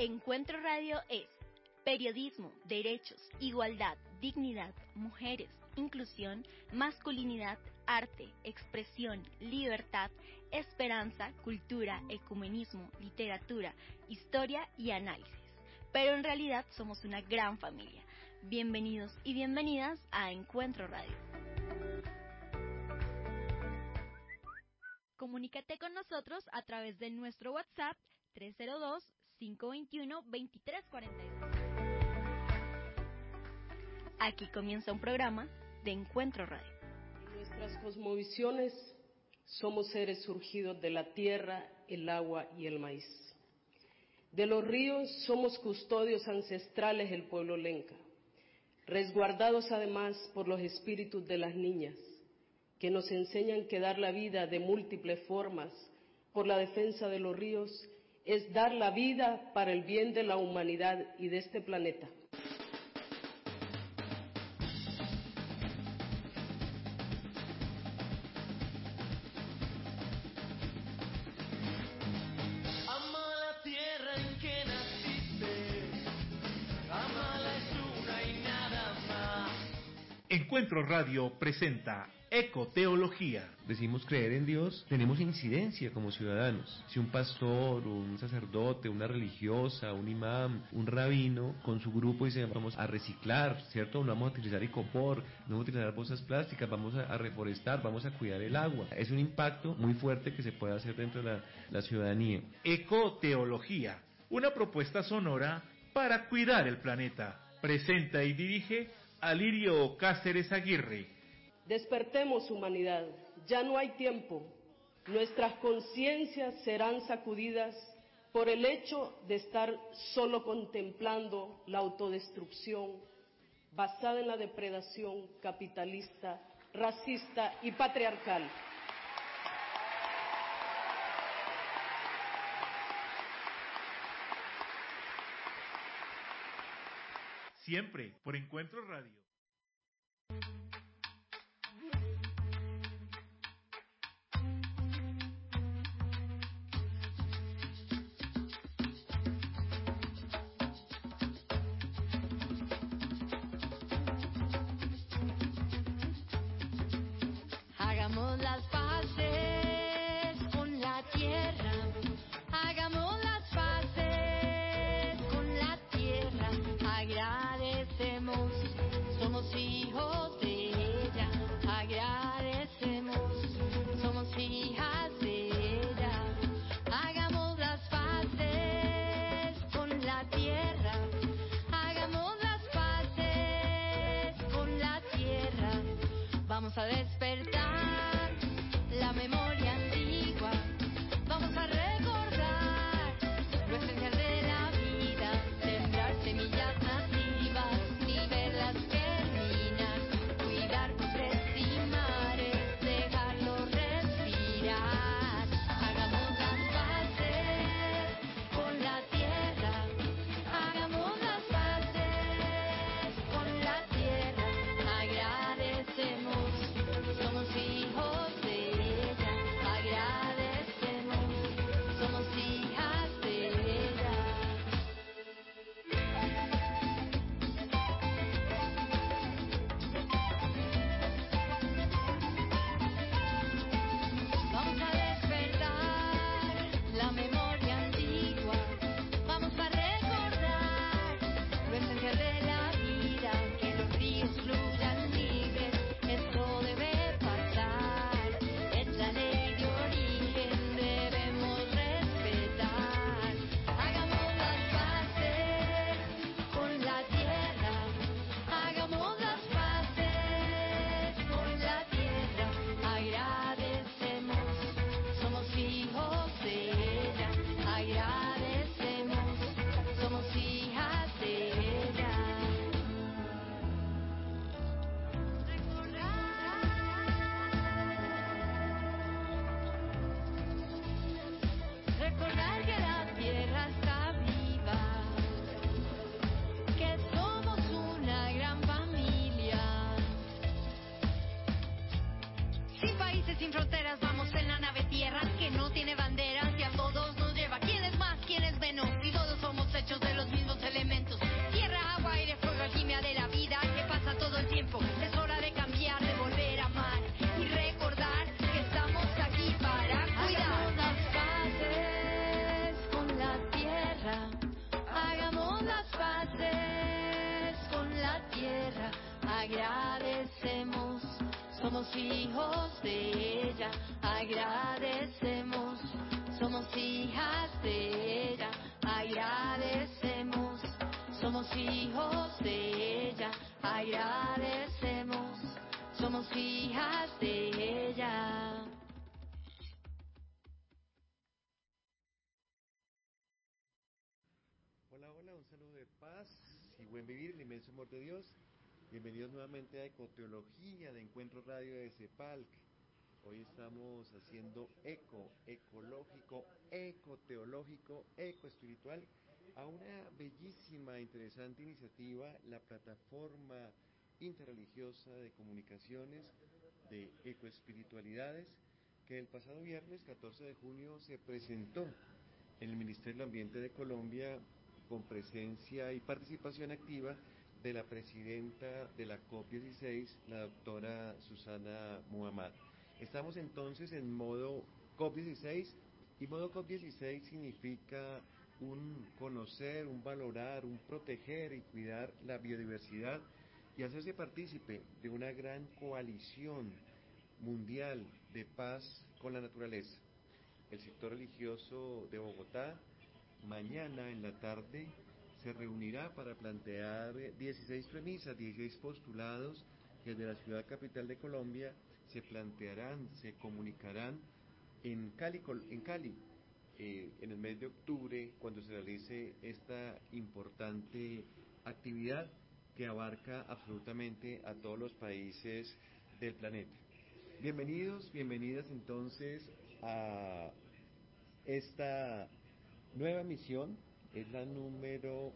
Encuentro Radio es periodismo, derechos, igualdad, dignidad, mujeres, inclusión, masculinidad, arte, expresión, libertad, esperanza, cultura, ecumenismo, literatura, historia y análisis. Pero en realidad somos una gran familia. Bienvenidos y bienvenidas a Encuentro Radio. Comunícate con nosotros a través de nuestro WhatsApp 302-521-2342. Aquí comienza un programa de Encuentro Radio. En nuestras cosmovisiones somos seres surgidos de la tierra, el agua y el maíz. De los ríos somos custodios ancestrales del pueblo lenca, resguardados además por los espíritus de las niñas, que nos enseñan que dar la vida de múltiples formas por la defensa de los ríos es dar la vida para el bien de la humanidad y de este planeta. Encuentro Radio presenta Ecoteología. Decimos creer en Dios, tenemos incidencia como ciudadanos. Si un pastor, un sacerdote, una religiosa, un imán, un rabino, con su grupo dice vamos a reciclar, ¿cierto? No vamos a utilizar icopor, no vamos a utilizar bolsas plásticas, vamos a reforestar, vamos a cuidar el agua. Es un impacto muy fuerte que se puede hacer dentro de la ciudadanía. Ecoteología, una propuesta sonora para cuidar el planeta. Presenta y dirige Alirio Cáceres Aguirre. Despertemos, humanidad, ya no hay tiempo. Nuestras conciencias serán sacudidas por el hecho de estar solo contemplando la autodestrucción basada en la depredación capitalista, racista y patriarcal. Siempre por Encuentro Radio. Hagamos las paces con la tierra, hagamos las paces con la tierra, agradecemos, somos hijos de ella, agradecemos, somos hijas de ella, hagamos las paces con la tierra, hagamos las paces con la tierra, vamos a despertar la memoria antigua, vamos a recordar lo esencial de la vida, sembrar semillas nativas y verlas germinar, cuidar bosques y mares, dejarlos respirar, hagamos las paces con la tierra, hagamos las paces con la tierra, agradecemos, somos hijos de ella, agradecemos, somos hijas de ella. Vamos a despertar la memoria antigua, vamos a recordar lo esencial de la vida, que los ríos fluyan libres, esto debe pasar, es la ley de origen, debemos respetar, hagamos las paces con la tierra, hagamos las paces con la tierra, agradecemos, somos hijos de ella, agradecemos, somos hijas de ella. Recordar que la tierra está viva, que somos una gran familia. Sin países, sin fronteras, vamos en la nave tierra que no tiene banderas y a todos nos lleva. ¿Quién es más? ¿Quién es menos? Y todos somos hechos somos hijas de ella. Hola, hola, un saludo de paz y buen vivir, el inmenso amor de Dios. Bienvenidos nuevamente a Ecoteología de Encuentro Radio de CEPALC. Hoy estamos haciendo ecológico, ecoteológico, ecoespiritual a una bellísima, interesante iniciativa, la plataforma interreligiosa de comunicaciones de ecoespiritualidades, que el pasado viernes 14 de junio se presentó en el Ministerio del Ambiente de Colombia con presencia y participación activa de la presidenta de la COP16, la doctora Susana Muhammad. Estamos entonces en modo COP16, y modo COP16 significa un conocer, un valorar, un proteger y cuidar la biodiversidad y hacerse partícipe de una gran coalición mundial de paz con la naturaleza. El sector religioso de Bogotá mañana en la tarde se reunirá para plantear 16 premisas, 16 postulados que desde la ciudad capital de Colombia se plantearán, se comunicarán en Cali, en el mes de octubre, cuando se realice esta importante actividad que abarca absolutamente a todos los países del planeta. Bienvenidos, bienvenidas entonces a esta nueva misión, es la número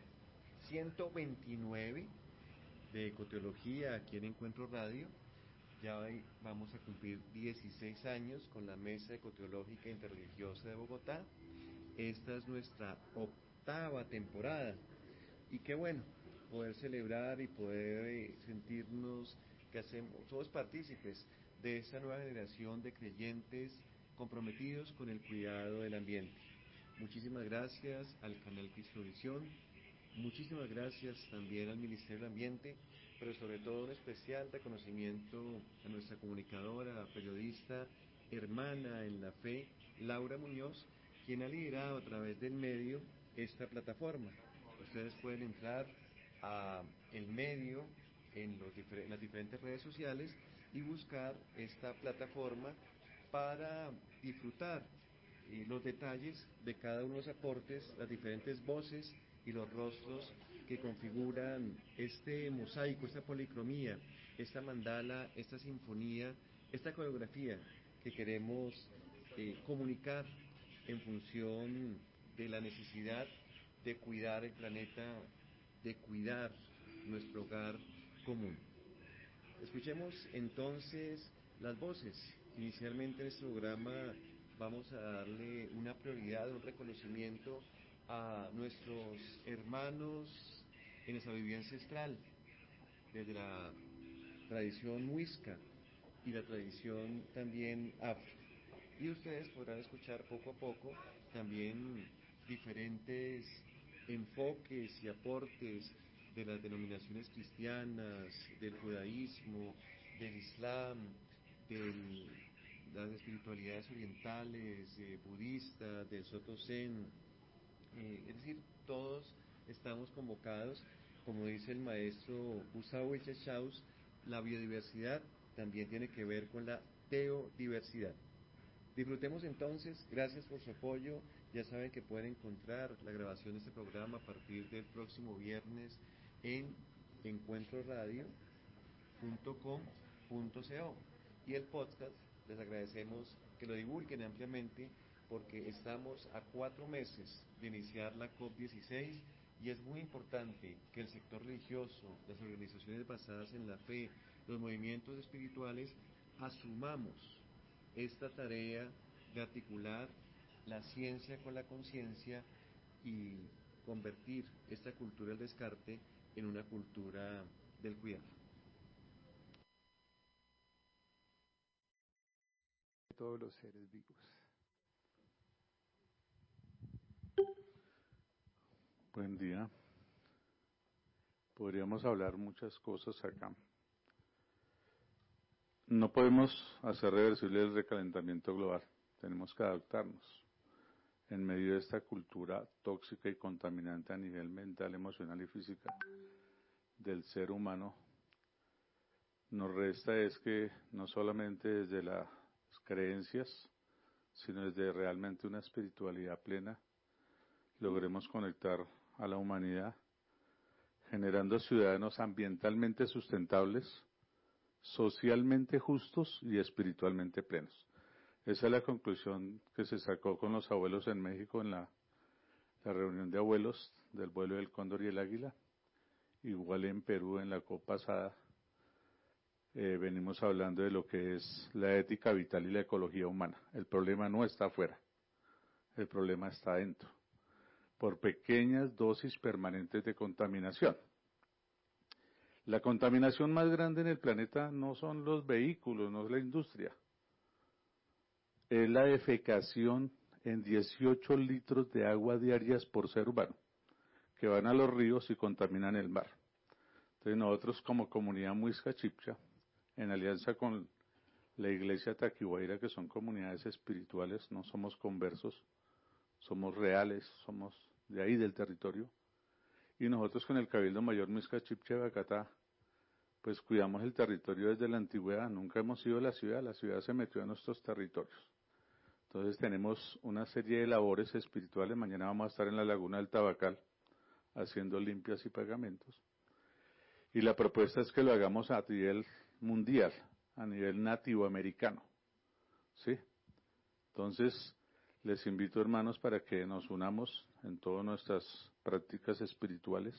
129 de Ecoteología aquí en Encuentro Radio. Ya hoy vamos a cumplir 16 años con la Mesa Ecoteológica Interreligiosa de Bogotá. Esta es nuestra octava temporada y qué bueno poder celebrar y poder sentirnos que somos partícipes de esta nueva generación de creyentes comprometidos con el cuidado del ambiente. Muchísimas gracias al canal Cristovisión, muchísimas gracias también al Ministerio del Ambiente, pero sobre todo un especial reconocimiento a nuestra comunicadora, periodista, hermana en la fe, Laura Muñoz, quien ha liderado a través del medio esta plataforma. Ustedes pueden entrar a el medio en las diferentes redes sociales y buscar esta plataforma para disfrutar los detalles de cada uno de los aportes, las diferentes voces y los rostros que configuran este mosaico, esta policromía, esta mandala, esta sinfonía, esta coreografía que queremos comunicar en función de la necesidad de cuidar el planeta, de cuidar nuestro hogar común. Escuchemos entonces las voces. Inicialmente en este programa vamos a darle una prioridad, un reconocimiento a nuestros hermanos en la sabiduría ancestral, desde la tradición muisca y la tradición también afro. Y ustedes podrán escuchar poco a poco también diferentes enfoques y aportes de las denominaciones cristianas, del judaísmo, del islam, de las espiritualidades orientales, budistas, del Soto Zen. Es decir, todos estamos convocados, como dice el maestro Gustavo Echachaus, la biodiversidad también tiene que ver con la teodiversidad. Disfrutemos entonces, gracias por su apoyo. Ya saben que pueden encontrar la grabación de este programa a partir del próximo viernes en encuentroradio.com.co, y el podcast les agradecemos que lo divulguen ampliamente porque estamos a 4 meses de iniciar la COP16 y es muy importante que el sector religioso, las organizaciones basadas en la fe, los movimientos espirituales asumamos esta tarea de articular la ciencia con la conciencia y convertir esta cultura del descarte en una cultura del cuidado. Todos los seres vivos. Buen día. Podríamos hablar muchas cosas acá. No podemos hacer reversible el recalentamiento global. Tenemos que adaptarnos en medio de esta cultura tóxica y contaminante a nivel mental, emocional y física del ser humano. Nos resta es que no solamente desde las creencias, sino desde realmente una espiritualidad plena, logremos conectar a la humanidad, generando ciudadanos ambientalmente sustentables, socialmente justos y espiritualmente plenos. Esa es la conclusión que se sacó con los abuelos en México en la reunión de abuelos del vuelo del cóndor y el águila. Igual en Perú en la COP pasada venimos hablando de lo que es la ética vital y la ecología humana. El problema no está afuera, el problema está adentro, por pequeñas dosis permanentes de contaminación. La contaminación más grande en el planeta no son los vehículos, no es la industria, es la defecación en 18 litros de agua diarias por ser humano, que van a los ríos y contaminan el mar. Entonces nosotros como comunidad Muisca Chibcha, en alianza con la iglesia Taquihuayra, que son comunidades espirituales, no somos conversos, somos reales, somos de ahí del territorio, y nosotros con el Cabildo Mayor Muisca Chibcha de Bacatá, pues cuidamos el territorio desde la antigüedad, nunca hemos ido a la ciudad se metió a nuestros territorios. Entonces tenemos una serie de labores espirituales, mañana vamos a estar en la laguna del Tabacal, haciendo limpias y pagamentos. Y la propuesta es que lo hagamos a nivel mundial, a nivel nativoamericano, ¿sí? Entonces, les invito, hermanos, para que nos unamos en todas nuestras prácticas espirituales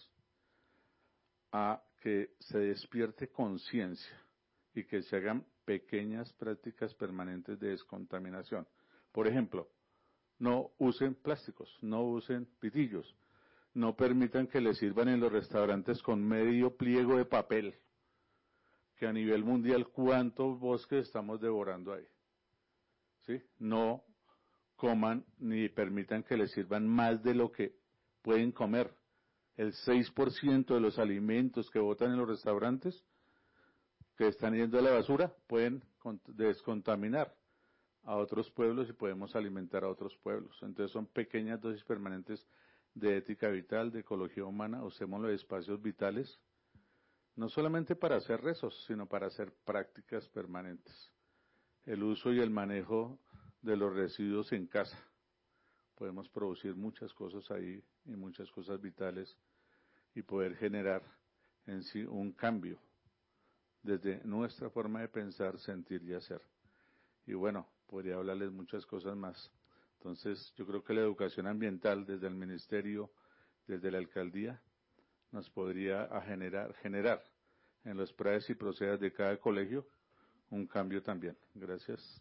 a que se despierte conciencia y que se hagan pequeñas prácticas permanentes de descontaminación. Por ejemplo, no usen plásticos, no usen pitillos, no permitan que les sirvan en los restaurantes con medio pliego de papel, que a nivel mundial cuántos bosques estamos devorando ahí, ¿sí? No coman ni permitan que les sirvan más de lo que pueden comer. El 6% de los alimentos que botan en los restaurantes, que están yendo a la basura, pueden descontaminar a otros pueblos y podemos alimentar a otros pueblos. Entonces son pequeñas dosis permanentes de ética vital, de ecología humana, usemos los espacios vitales, no solamente para hacer rezos, sino para hacer prácticas permanentes. El uso y el manejo de los residuos en casa. Podemos producir muchas cosas ahí y muchas cosas vitales y poder generar en sí un cambio desde nuestra forma de pensar, sentir y hacer. Y bueno, podría hablarles muchas cosas más. Entonces, yo creo que la educación ambiental desde el ministerio, desde la alcaldía, nos podría generar en los praes y procedas de cada colegio un cambio también. Gracias.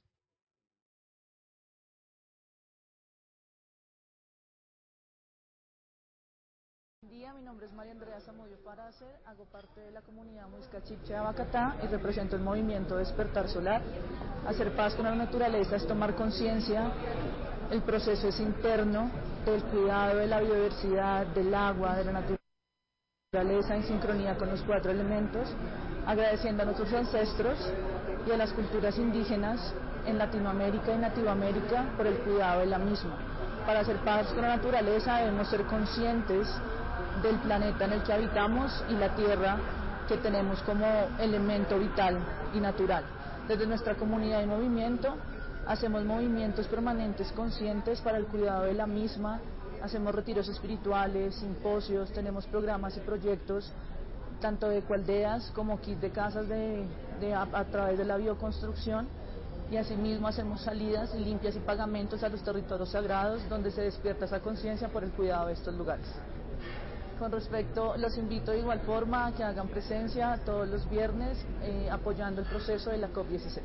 Buen día, mi nombre es María Andrea Zamudio Paracer, hago parte de la comunidad Muisca Chibcha de Bacatá y represento el movimiento Despertar Solar. Hacer paz con la naturaleza es tomar conciencia, el proceso es interno del cuidado de la biodiversidad, del agua, de la naturaleza en sincronía con los 4 elementos, agradeciendo a nuestros ancestros y a las culturas indígenas en Latinoamérica y Nativoamérica por el cuidado de la misma. Para hacer paz con la naturaleza debemos ser conscientes del planeta en el que habitamos y la tierra que tenemos como elemento vital y natural. Desde nuestra comunidad y movimiento hacemos movimientos permanentes conscientes para el cuidado de la misma, hacemos retiros espirituales, simposios, tenemos programas y proyectos tanto de ecoaldeas como kit de casas a través de la bioconstrucción, y asimismo hacemos salidas limpias y pagamentos a los territorios sagrados donde se despierta esa conciencia por el cuidado de estos lugares. Con respecto, los invito de igual forma a que hagan presencia todos los viernes apoyando el proceso de la COP16.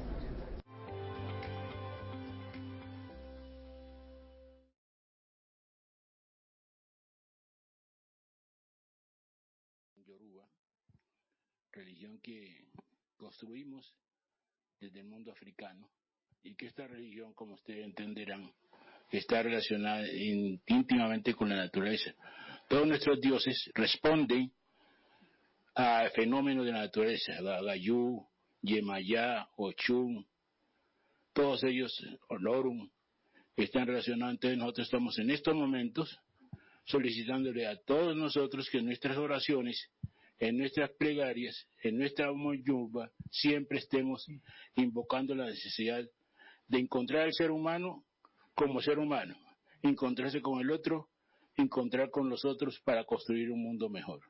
Yoruba, religión que construimos desde el mundo africano y que esta religión, como ustedes entenderán, está relacionada íntimamente con la naturaleza. Todos nuestros dioses responden a fenómenos de la naturaleza, Gayú, Yemayá, Ochun, todos ellos, Olorum, están relacionados. Entonces nosotros estamos en estos momentos solicitándole a todos nosotros que nuestras oraciones en nuestras plegarias, en nuestra moyuba, siempre estemos invocando la necesidad de encontrar al ser humano como ser humano, encontrarse con el otro, encontrar con los otros para construir un mundo mejor.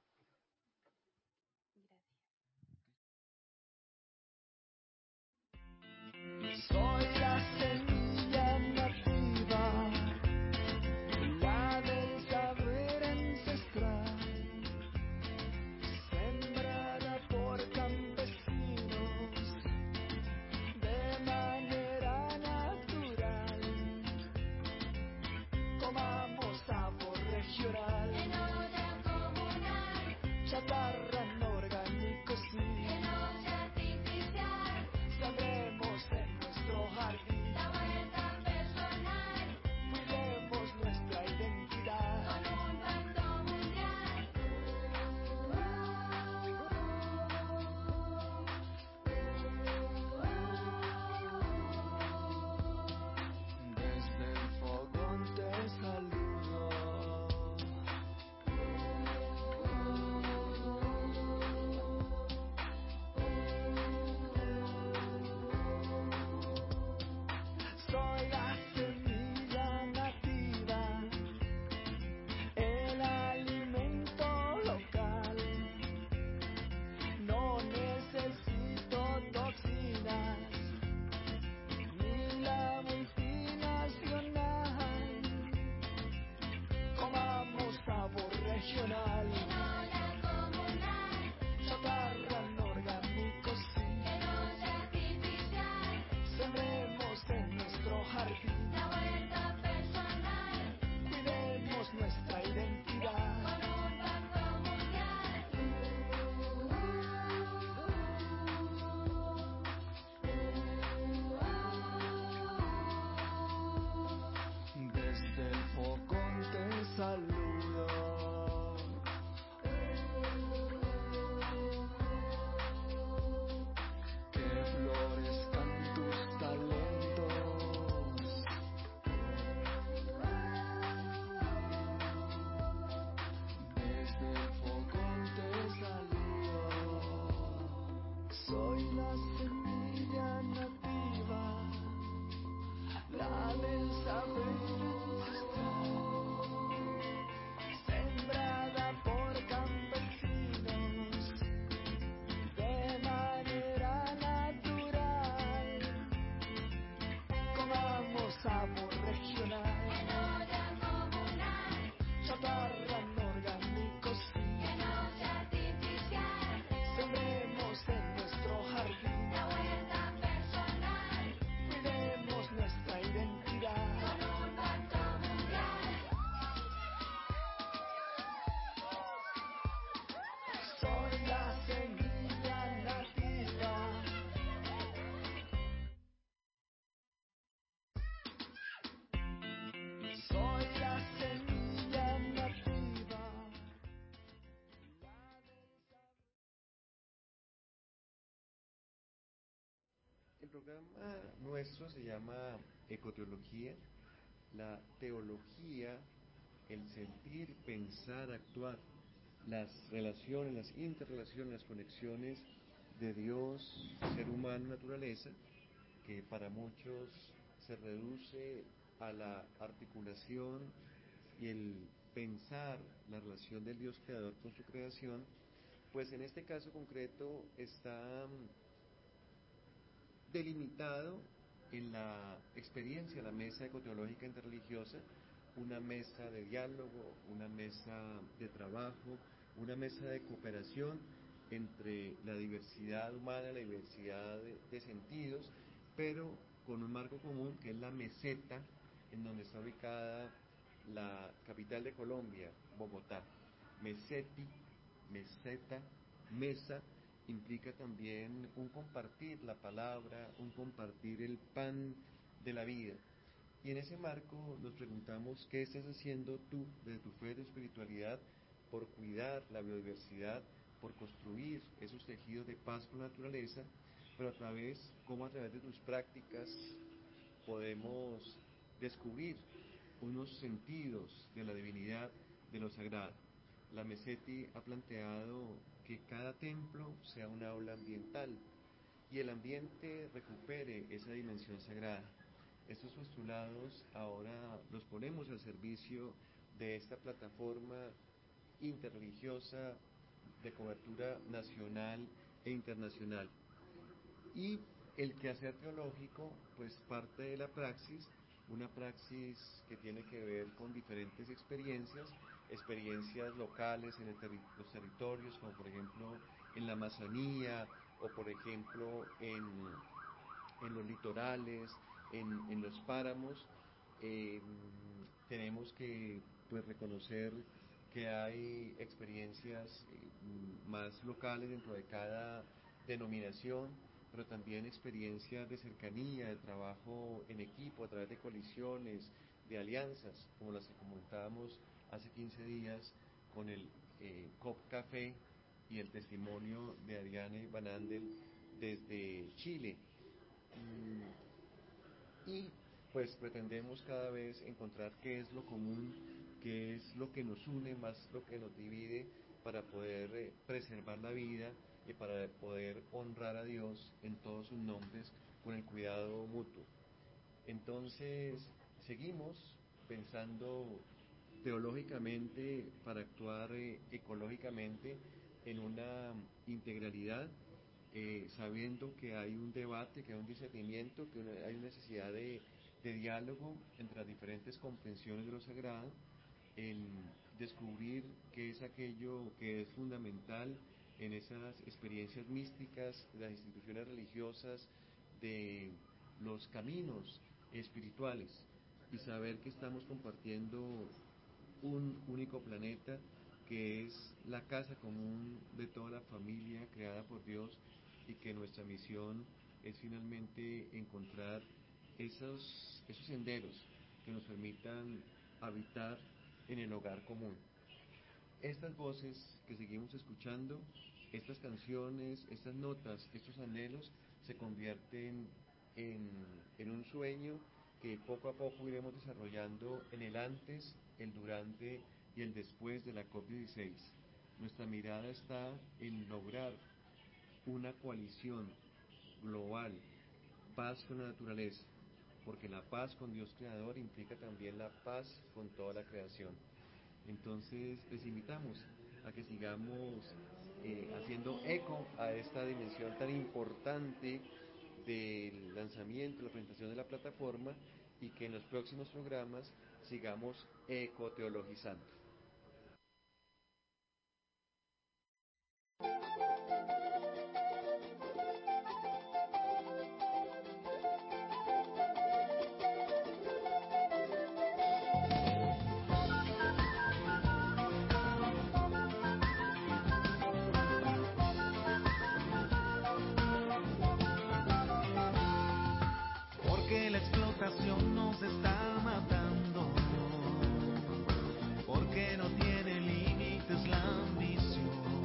Soy la semilla nativa, la del saber ancestral, sembrada por campesinos de manera natural. Comamos sabor regional, en olla comunal, chatarra no orgánico sí, en olla artificial, sembremos en nuestro jardín, la huerta personal, cuidemos nuestra identidad. con un pacto mundial. Desde el fogón te saludo. Soy la semilla nativa, el alimento local. No necesito toxinas ni la multinacional. Comamos sabor regional, En olla comunal, chatarra no orgánico sí. en olla artificial, Sembremos en nuestro jardín, la huerta personal, cuidemos nuestra identidad. con un pacto mundial. Desde el fogón te saludo. Que florezcan tus talentos. Desde el fogón te saludo. Soy la semilla nativa, la del saber ancestral, sembrada por campesinos de manera natural. Comamos sabor regional, En olla comunal, chatarra no orgánico sí. en olla artificial, Sembremos en nuestro jardín, la huerta personal, cuidemos nuestra identidad. con un pacto mundial. Soy la semilla nativa. Soy la semilla nativa. El programa nuestro se llama Ecoteología, la teología, el sentir, pensar, actuar, las relaciones, las interrelaciones, las conexiones de Dios, ser humano, naturaleza, que para muchos se reduce a la articulación y el pensar la relación del Dios creador con su creación, pues en este caso concreto está delimitado en la experiencia, la mesa ecoteológica interreligiosa, una mesa de diálogo, una mesa de trabajo, una mesa de cooperación entre la diversidad humana, la diversidad de sentidos, pero con un marco común que es la meseta en donde está ubicada la capital de Colombia, Bogotá. Meseti, meseta, mesa, implica también un compartir la palabra, un compartir el pan de la vida. Y en ese marco nos preguntamos qué estás haciendo tú desde tu fe, de espiritualidad, por cuidar la biodiversidad, por construir esos tejidos de paz con la naturaleza, pero cómo a través de tus prácticas podemos descubrir unos sentidos de la divinidad, de lo sagrado. La Meseti ha planteado que cada templo sea un aula ambiental y el ambiente recupere esa dimensión sagrada. Estos postulados ahora los ponemos al servicio de esta plataforma interreligiosa de cobertura nacional e internacional. Y el quehacer teológico, pues parte de la praxis, una praxis que tiene que ver con diferentes experiencias locales en los territorios, como por ejemplo en la Amazonía, o por ejemplo en los litorales, en los páramos. Tenemos que pues reconocer que hay experiencias más locales dentro de cada denominación, pero también experiencias de cercanía, de trabajo en equipo, a través de coaliciones, de alianzas, como las que comentábamos hace 15 días con el COP Café y el testimonio de Ariane Van Andel desde Chile. Y pues pretendemos cada vez encontrar qué es lo común, qué es lo que nos une más lo que nos divide, para poder preservar la vida y para poder honrar a Dios en todos sus nombres con el cuidado mutuo. Entonces seguimos pensando teológicamente para actuar ecológicamente en una integralidad, sabiendo que hay un debate, que hay un discernimiento, que hay una necesidad de diálogo entre las diferentes comprensiones de lo sagrado, en descubrir qué es aquello que es fundamental en esas experiencias místicas de las instituciones religiosas, de los caminos espirituales, y saber que estamos compartiendo un único planeta, que es la casa común de toda la familia creada por Dios, y que nuestra misión es finalmente encontrar esos senderos que nos permitan habitar en el hogar común. Estas voces que seguimos escuchando, estas canciones, estas notas, estos anhelos se convierten en un sueño que poco a poco iremos desarrollando en el antes, el durante y el después de la COP16. Nuestra mirada está en lograr una coalición global, paz con la naturaleza, porque la paz con Dios Creador implica también la paz con toda la creación. Entonces les invitamos a que sigamos haciendo eco a esta dimensión tan importante del lanzamiento, la presentación de la plataforma, y que en los próximos programas sigamos ecoteologizando. Porque la explotación nos está matando, porque no tiene límites la ambición,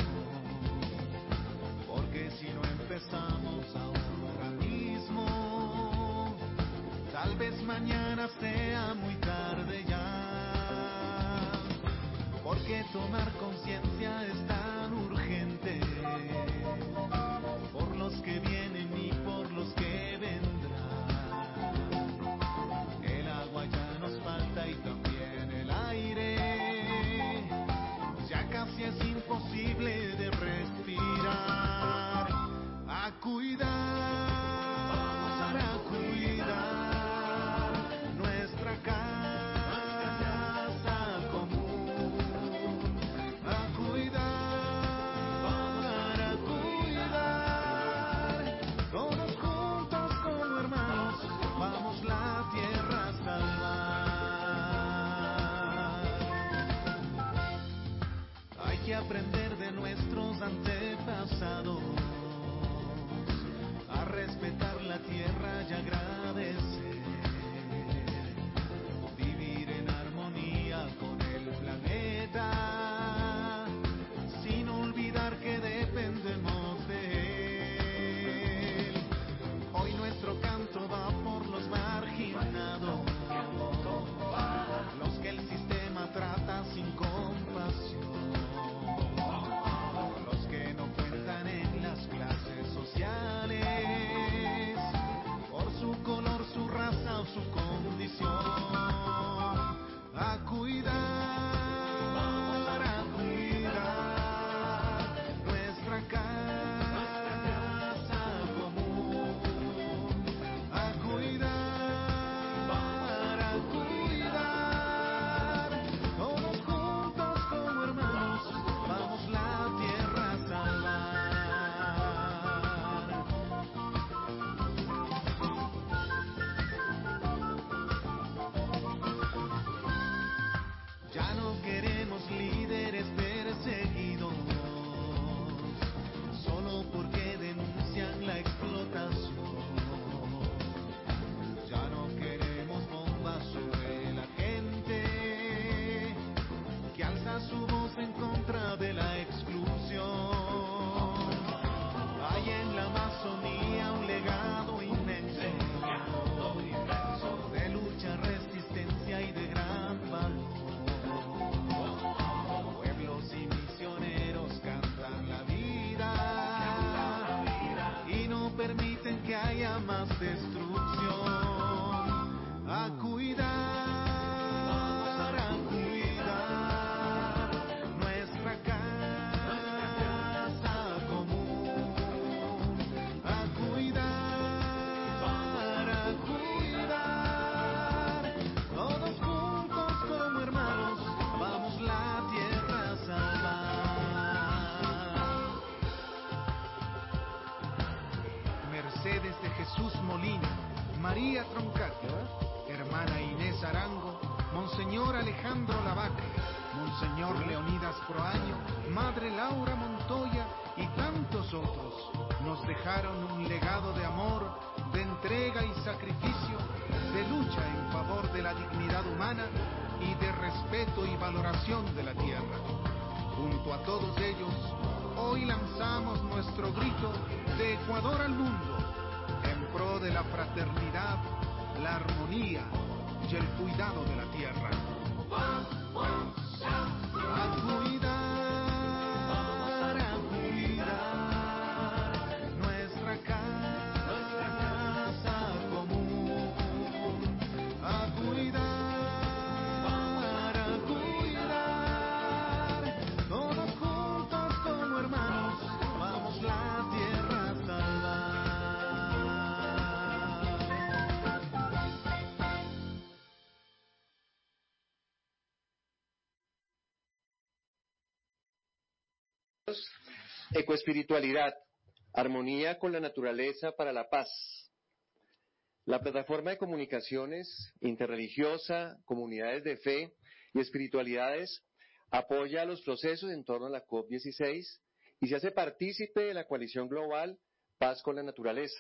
porque si no empezamos ahora mismo, tal vez mañana sea muy tarde ya, porque tomar conciencia es tan urgente, por los que vienen y por los que vendrán. El agua ya nos falta y también el aire, ya casi es imposible de respirar. A cuidar nuestra casa común, a cuidar, todos juntos como hermanos, vamos la tierra a salvar. Hay que aprender de nuestros antepasados a respetar la tierra y agradecer, vivir en armonía con el planeta, sin olvidar que dependemos de él. Hoy nuestro canto va por los marginados, los que el sistema trata sin compasión, los que no Monseñor Alejandro Lavaca, Monseñor Leonidas Proaño, Madre Laura Montoya y tantos otros nos dejaron un legado de amor, de entrega y sacrificio, de lucha en favor de la dignidad humana y de respeto y valoración de la tierra. Junto a todos ellos, hoy lanzamos nuestro grito de Ecuador al mundo, en pro de la fraternidad, la armonía y el cuidado de la tierra. A cuidar nuestra casa común, a cuidar, todos juntos como hermanos, vamos la tierra a Ecoespiritualidad, armonía con la naturaleza para la paz. La plataforma de comunicaciones interreligiosa, comunidades de fe y espiritualidades apoya los procesos en torno a la COP16 y se hace partícipe de la coalición global Paz con la Naturaleza.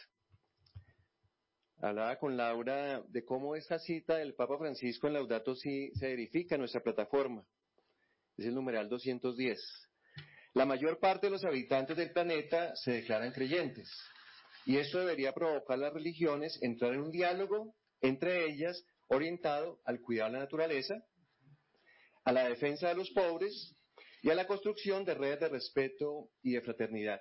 Hablaba con Laura de cómo esta cita del Papa Francisco en Laudato Si se verifica en nuestra plataforma. Es el numeral 210. La mayor parte de los habitantes del planeta se declaran creyentes, y esto debería provocar a las religiones a entrar en un diálogo entre ellas orientado al cuidado de la naturaleza, a la defensa de los pobres y a la construcción de redes de respeto y de fraternidad.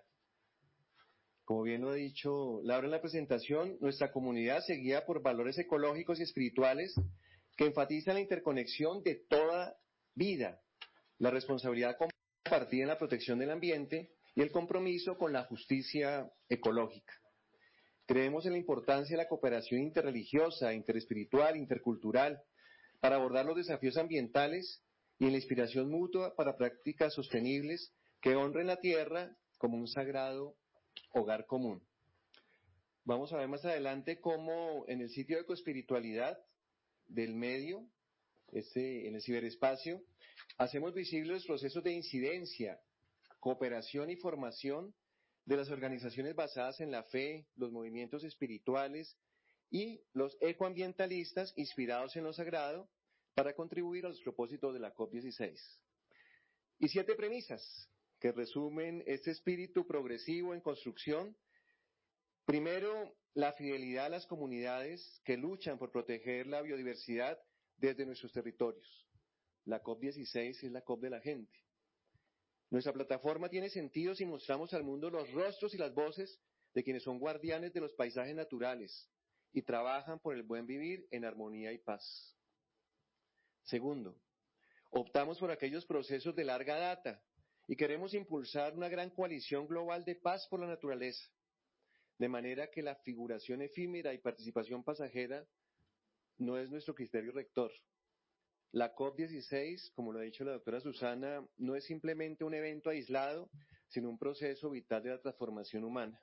Como bien lo ha dicho Laura en la presentación, nuestra comunidad se guía por valores ecológicos y espirituales que enfatizan la interconexión de toda vida, la responsabilidad compartida en la protección del ambiente y el compromiso con la justicia ecológica. Creemos en la importancia de la cooperación interreligiosa, interespiritual, intercultural, para abordar los desafíos ambientales y en la inspiración mutua para prácticas sostenibles que honren la tierra como un sagrado hogar común. Vamos a ver más adelante cómo en el sitio de ecoespiritualidad del medio, en el ciberespacio, hacemos visibles los procesos de incidencia, cooperación y formación de las organizaciones basadas en la fe, los movimientos espirituales y los ecoambientalistas inspirados en lo sagrado para contribuir a los propósitos de la COP16. Y 7 premisas que resumen este espíritu progresivo en construcción. Primero, la fidelidad a las comunidades que luchan por proteger la biodiversidad desde nuestros territorios. La COP16 es la COP de la gente. Nuestra plataforma tiene sentido si mostramos al mundo los rostros y las voces de quienes son guardianes de los paisajes naturales y trabajan por el buen vivir en armonía y paz. Segundo, optamos por aquellos procesos de larga data y queremos impulsar una gran coalición global de paz por la naturaleza, de manera que la figuración efímera y participación pasajera no es nuestro criterio rector. La COP16, como lo ha dicho la doctora Susana, no es simplemente un evento aislado, sino un proceso vital de la transformación humana.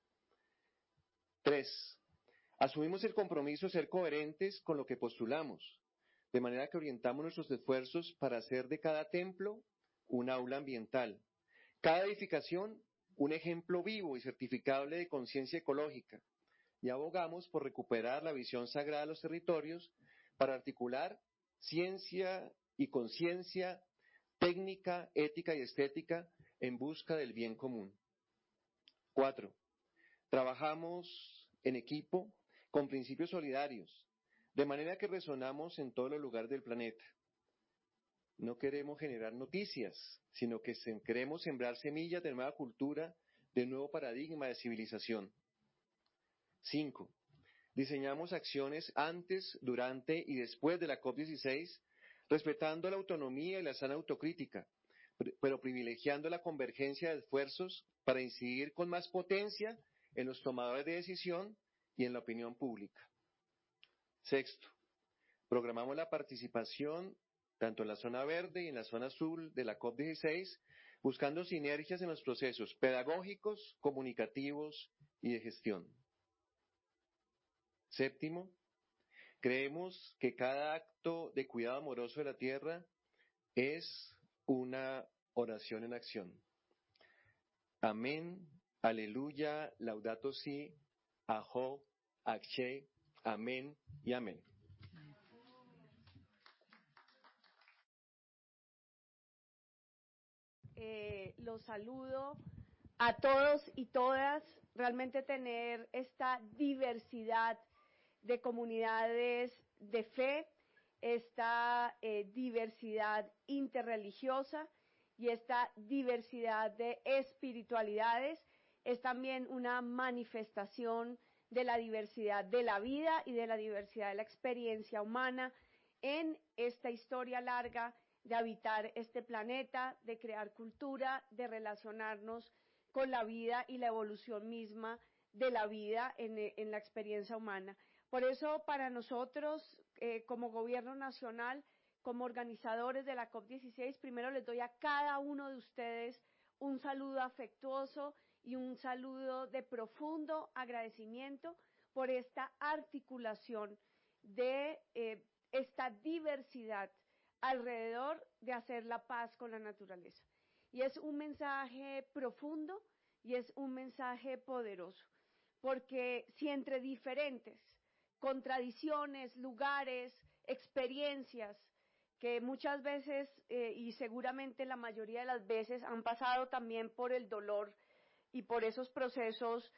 3. Asumimos el compromiso de ser coherentes con lo que postulamos, de manera que orientamos nuestros esfuerzos para hacer de cada templo un aula ambiental, cada edificación un ejemplo vivo y certificable de conciencia ecológica, y abogamos por recuperar la visión sagrada de los territorios para articular ciencia y conciencia, técnica, ética y estética en busca del bien común. 4. Trabajamos en equipo con principios solidarios, de manera que resonamos en todos los lugares del planeta. No queremos generar noticias, sino que queremos sembrar semillas de nueva cultura, de nuevo paradigma de civilización. 5. Diseñamos acciones antes, durante y después de la COP16, respetando la autonomía y la sana autocrítica, pero privilegiando la convergencia de esfuerzos para incidir con más potencia en los tomadores de decisión y en la opinión pública. 6. Programamos la participación tanto en la zona verde y en la zona azul de la COP16, buscando sinergias en los procesos pedagógicos, comunicativos y de gestión. 7. Creemos que cada acto de cuidado amoroso de la tierra es una oración en acción. Amén, aleluya, laudato si, ajo, akshe, amén y amén. Los saludo a todos y todas. Realmente tener esta diversidad de comunidades de fe, esta diversidad interreligiosa y esta diversidad de espiritualidades es también una manifestación de la diversidad de la vida y de la diversidad de la experiencia humana en esta historia larga de habitar este planeta, de crear cultura, de relacionarnos con la vida y la evolución misma de la vida en la experiencia humana. Por eso, para nosotros, como Gobierno Nacional, como organizadores de la COP16, primero les doy a cada uno de ustedes un saludo afectuoso y un saludo de profundo agradecimiento por esta articulación de esta diversidad alrededor de hacer la paz con la naturaleza. Y es un mensaje profundo y es un mensaje poderoso, porque si entre diferentes contradicciones, lugares, experiencias, que muchas veces y seguramente la mayoría de las veces han pasado también por el dolor y por esos procesos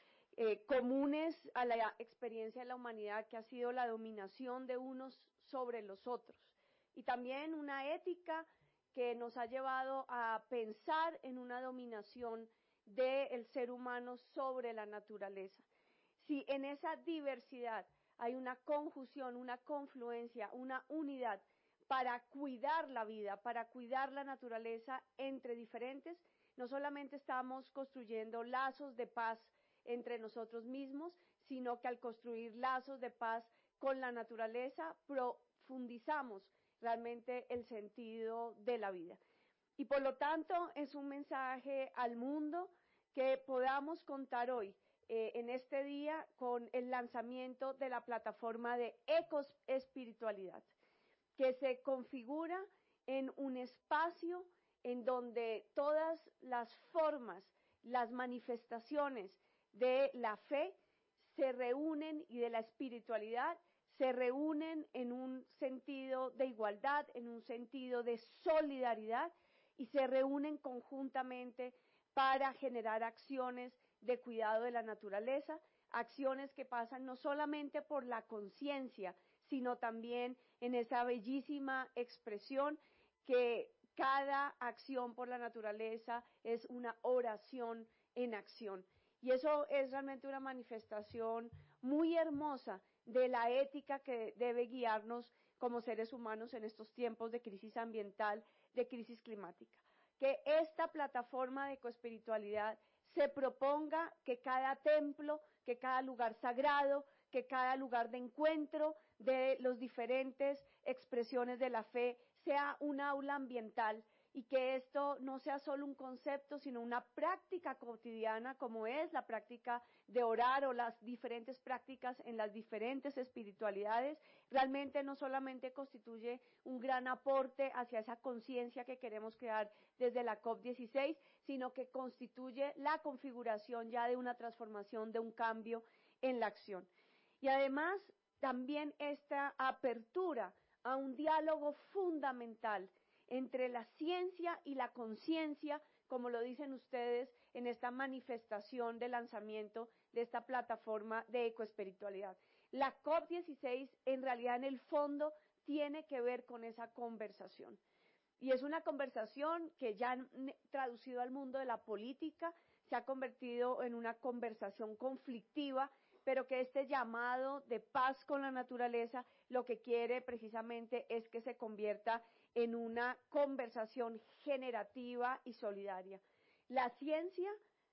comunes a la experiencia de la humanidad, que ha sido la dominación de unos sobre los otros, y también una ética que nos ha llevado a pensar en una dominación del ser humano sobre la naturaleza. Si en esa diversidad hay una conjunción, una confluencia, una unidad para cuidar la vida, para cuidar la naturaleza entre diferentes, no solamente estamos construyendo lazos de paz entre nosotros mismos, sino que al construir lazos de paz con la naturaleza, profundizamos realmente el sentido de la vida. Y por lo tanto es un mensaje al mundo que podamos contar hoy, en este día, con el lanzamiento de la plataforma de ecoespiritualidad, que se configura en un espacio en donde todas las formas, las manifestaciones de la fe se reúnen y de la espiritualidad se reúnen en un sentido de igualdad, en un sentido de solidaridad, y se reúnen conjuntamente para generar acciones de cuidado de la naturaleza, acciones que pasan no solamente por la conciencia, sino también en esa bellísima expresión que cada acción por la naturaleza es una oración en acción. Y eso es realmente una manifestación muy hermosa de la ética que debe guiarnos como seres humanos en estos tiempos de crisis ambiental, de crisis climática. Que esta plataforma de ecoespiritualidad se proponga que cada templo, que cada lugar sagrado, que cada lugar de encuentro de las diferentes expresiones de la fe sea un aula ambiental, y que esto no sea solo un concepto, sino una práctica cotidiana, como es la práctica de orar o las diferentes prácticas en las diferentes espiritualidades. Realmente no solamente constituye un gran aporte hacia esa conciencia que queremos crear desde la COP16, sino que constituye la configuración ya de una transformación, de un cambio en la acción. Y además, también esta apertura a un diálogo fundamental entre la ciencia y la conciencia, como lo dicen ustedes en esta manifestación de lanzamiento de esta plataforma de ecoespiritualidad. La COP16 en realidad en el fondo tiene que ver con esa conversación. Y es una conversación que ya traducido al mundo de la política se ha convertido en una conversación conflictiva, pero que este llamado de paz con la naturaleza lo que quiere precisamente es que se convierta en una conversación generativa y solidaria. La ciencia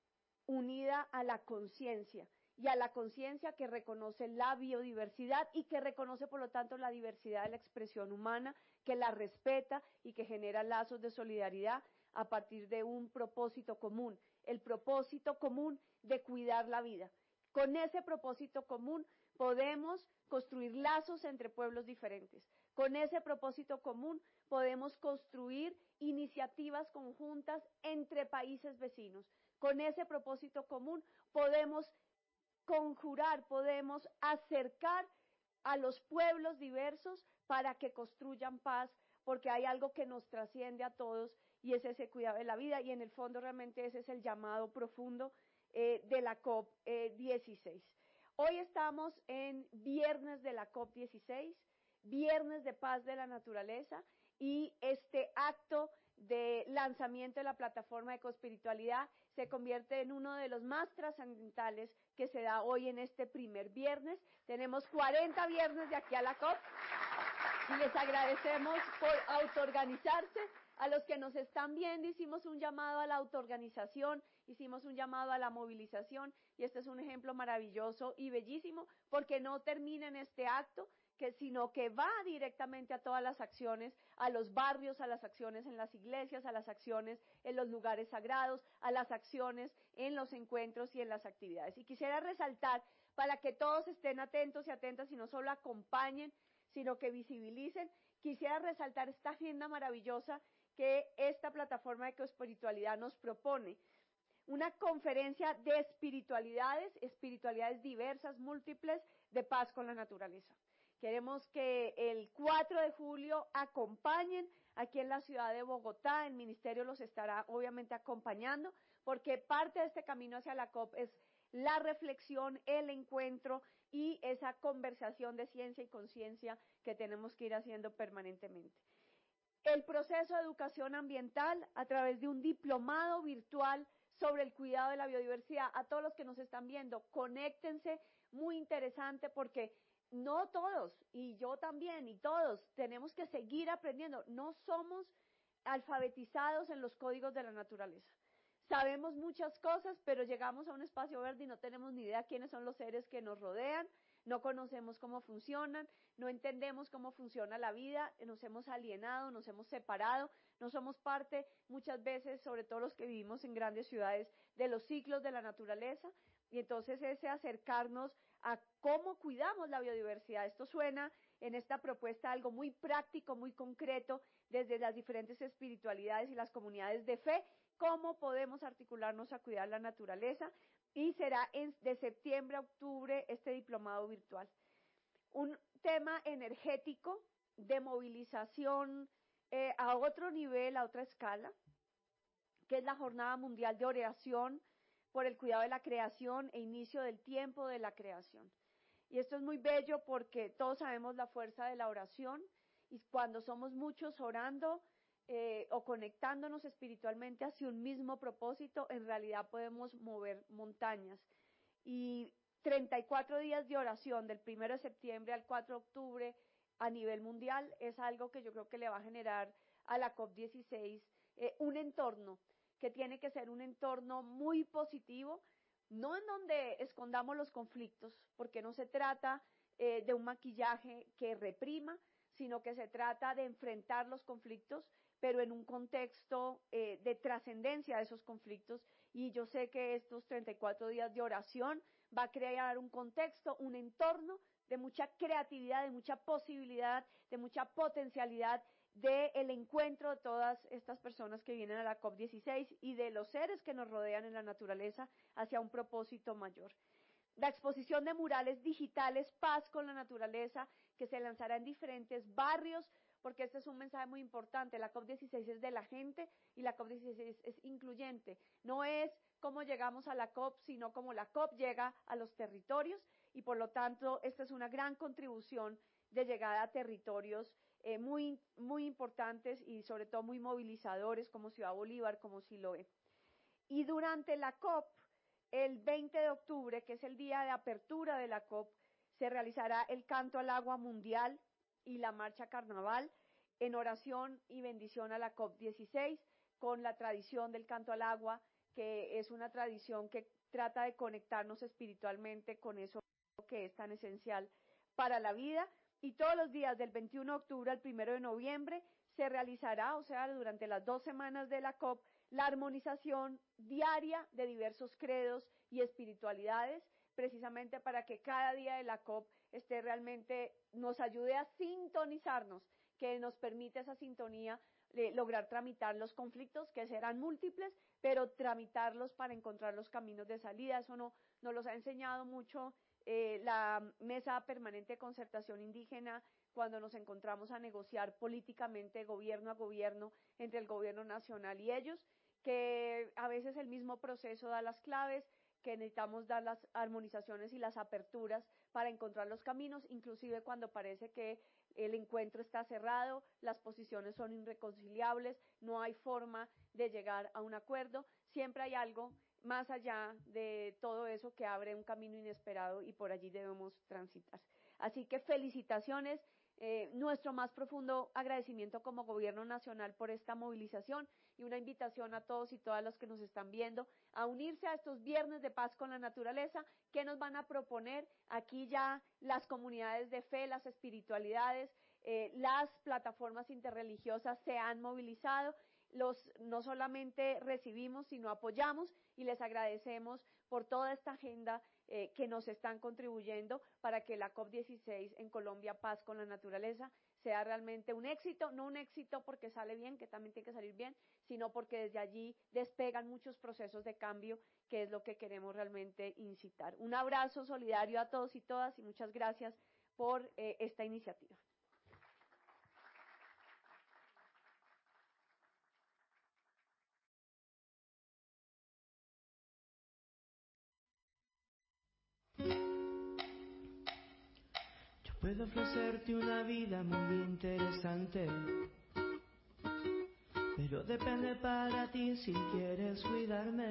unida a la conciencia, y a la conciencia que reconoce la biodiversidad y que reconoce por lo tanto la diversidad de la expresión humana, que la respeta y que genera lazos de solidaridad a partir de un propósito común, el propósito común de cuidar la vida. Con ese propósito común podemos construir lazos entre pueblos diferentes. Con ese propósito común podemos construir iniciativas conjuntas entre países vecinos. Con ese propósito común podemos conjurar, podemos acercar a los pueblos diversos para que construyan paz, porque hay algo que nos trasciende a todos y es ese cuidado de la vida, y en el fondo realmente ese es el llamado profundo de la COP16. Hoy estamos en viernes de la COP16, viernes de paz de la naturaleza, y este acto de lanzamiento de la plataforma de coespiritualidad se convierte en uno de los más trascendentales que se da hoy en este primer viernes. Tenemos 40 viernes de aquí a la COP y les agradecemos por autoorganizarse. A los que nos están viendo, hicimos un llamado a la autoorganización, hicimos un llamado a la movilización, y este es un ejemplo maravilloso y bellísimo, porque no termina en este acto, sino que va directamente a todas las acciones, a los barrios, a las acciones en las iglesias, a las acciones en los lugares sagrados, a las acciones en los encuentros y en las actividades. Y quisiera resaltar, para que todos estén atentos y atentas y no solo acompañen, sino que visibilicen, quisiera resaltar esta agenda maravillosa que esta plataforma de coespiritualidad nos propone. Una conferencia de espiritualidades diversas, múltiples, de paz con la naturaleza. Queremos que el 4 de julio acompañen aquí en la ciudad de Bogotá. El ministerio los estará obviamente acompañando, porque parte de este camino hacia la COP es la reflexión, el encuentro y esa conversación de ciencia y conciencia que tenemos que ir haciendo permanentemente. El proceso de educación ambiental a través de un diplomado virtual sobre el cuidado de la biodiversidad. A todos los que nos están viendo, conéctense, muy interesante, porque no todos, y yo también, y todos, tenemos que seguir aprendiendo. No somos alfabetizados en los códigos de la naturaleza. Sabemos muchas cosas, pero llegamos a un espacio verde y no tenemos ni idea quiénes son los seres que nos rodean, no conocemos cómo funcionan, no entendemos cómo funciona la vida, nos hemos alienado, nos hemos separado, no somos parte muchas veces, sobre todo los que vivimos en grandes ciudades, de los ciclos de la naturaleza, y entonces ese acercarnos a cómo cuidamos la biodiversidad. Esto suena en esta propuesta algo muy práctico, muy concreto, desde las diferentes espiritualidades y las comunidades de fe, cómo podemos articularnos a cuidar la naturaleza, y será de septiembre a octubre este diplomado virtual. Un tema energético de movilización a otro nivel, a otra escala, que es la Jornada Mundial de Oración por el cuidado de la creación e inicio del tiempo de la creación. Y esto es muy bello porque todos sabemos la fuerza de la oración, y cuando somos muchos orando o conectándonos espiritualmente hacia un mismo propósito, en realidad podemos mover montañas. Y 34 días de oración del 1 de septiembre al 4 de octubre a nivel mundial es algo que yo creo que le va a generar a la COP16 un entorno que tiene que ser un entorno muy positivo, no en donde escondamos los conflictos, porque no se trata de un maquillaje que reprima, sino que se trata de enfrentar los conflictos, pero en un contexto de trascendencia de esos conflictos. Y yo sé que estos 34 días de oración va a crear un contexto, un entorno de mucha creatividad, de mucha posibilidad, de mucha potencialidad del encuentro de todas estas personas que vienen a la COP16 y de los seres que nos rodean en la naturaleza hacia un propósito mayor. La exposición de murales digitales Paz con la Naturaleza, que se lanzará en diferentes barrios, porque este es un mensaje muy importante. La COP16 es de la gente y la COP16 es incluyente. No es cómo llegamos a la COP, sino cómo la COP llega a los territorios, y por lo tanto esta es una gran contribución de llegada a territorios muy, muy importantes y sobre todo muy movilizadores, como Ciudad Bolívar, como Siloé. Y durante la COP, el 20 de octubre, que es el día de apertura de la COP, se realizará el Canto al Agua Mundial y la Marcha Carnaval en oración y bendición a la COP16, con la tradición del Canto al Agua, que es una tradición que trata de conectarnos espiritualmente con eso que es tan esencial para la vida. Y todos los días del 21 de octubre al 1 de noviembre se realizará, o sea, durante las 2 semanas de la COP, la armonización diaria de diversos credos y espiritualidades, precisamente para que cada día de la COP realmente nos ayude a sintonizarnos, que nos permita esa sintonía lograr tramitar los conflictos, que serán múltiples, pero tramitarlos para encontrar los caminos de salida. Eso nos los ha enseñado mucho la Mesa Permanente de Concertación Indígena, cuando nos encontramos a negociar políticamente gobierno a gobierno entre el gobierno nacional y ellos, que a veces el mismo proceso da las claves, que necesitamos dar las armonizaciones y las aperturas para encontrar los caminos, inclusive cuando parece que el encuentro está cerrado, las posiciones son irreconciliables, no hay forma de llegar a un acuerdo, siempre hay algo más allá de todo eso que abre un camino inesperado y por allí debemos transitar. Así que felicitaciones, nuestro más profundo agradecimiento como Gobierno Nacional por esta movilización y una invitación a todos y todas los que nos están viendo a unirse a estos Viernes de Paz con la Naturaleza. ¿Qué nos van a proponer? Aquí ya las comunidades de fe, las espiritualidades, las plataformas interreligiosas se han movilizado. No solamente recibimos, sino apoyamos y les agradecemos por toda esta agenda que nos están contribuyendo para que la COP16 en Colombia, Paz con la Naturaleza, sea realmente un éxito, no un éxito porque sale bien, que también tiene que salir bien, sino porque desde allí despegan muchos procesos de cambio, que es lo que queremos realmente incitar. Un abrazo solidario a todos y todas y muchas gracias por esta iniciativa. Puedo ofrecerte una vida muy interesante, pero depende para ti si quieres cuidarme.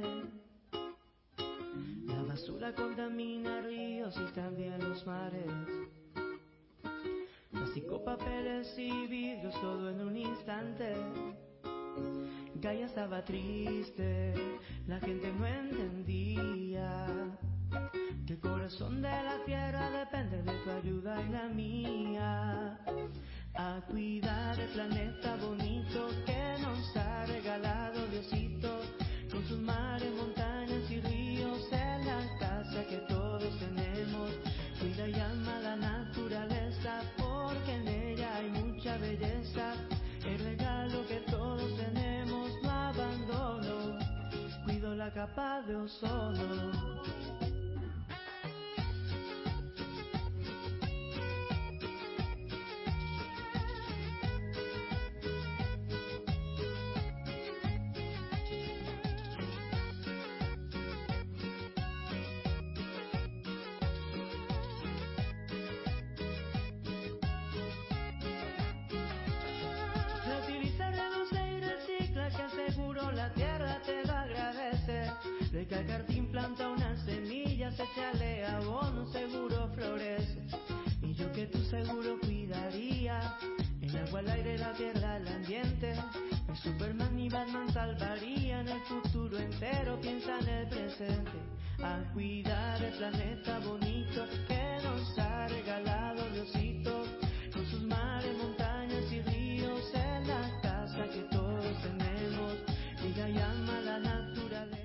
La basura contamina ríos y también los mares. Plástico, papeles y vidrios, todo en un instante. Gaia estaba triste, la gente no entendía que el corazón de la tierra depende de tu ayuda y la mía. A cuidar el planeta bonito que nos ha regalado Diosito, con sus mares, montañas y ríos, en la casa que todos tenemos. Cuida y ama la naturaleza, porque en ella hay mucha belleza. El regalo que todos tenemos no abandono, cuido la capa de ozono. Recargar, planta unas semillas, échale abono, seguro florece. Y yo que tú seguro cuidaría el agua, el aire, la tierra, el ambiente. El Superman y Batman salvarían el futuro entero, piensa en el presente. A cuidar el planeta bonito que nos ha regalado Diosito, con sus mares, montañas y ríos, en la casa que todos tenemos. Ella llama a la naturaleza.